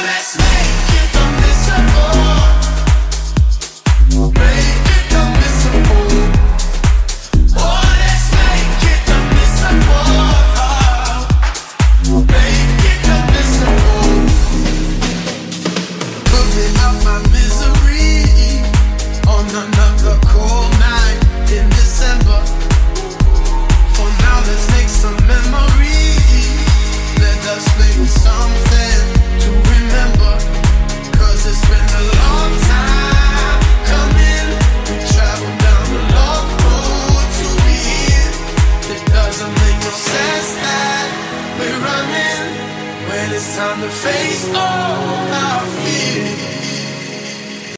let's make it unmissable. Make it unmissable. Oh, let's make it unmissable. Make it unmissable. Put me out my misery on another cold night in December. For now, let's make some memories. Let us make something to remember. 'Cause it's been a long time coming. We traveled down a long road to be here. It doesn't make no sense that we're running when it's time to face all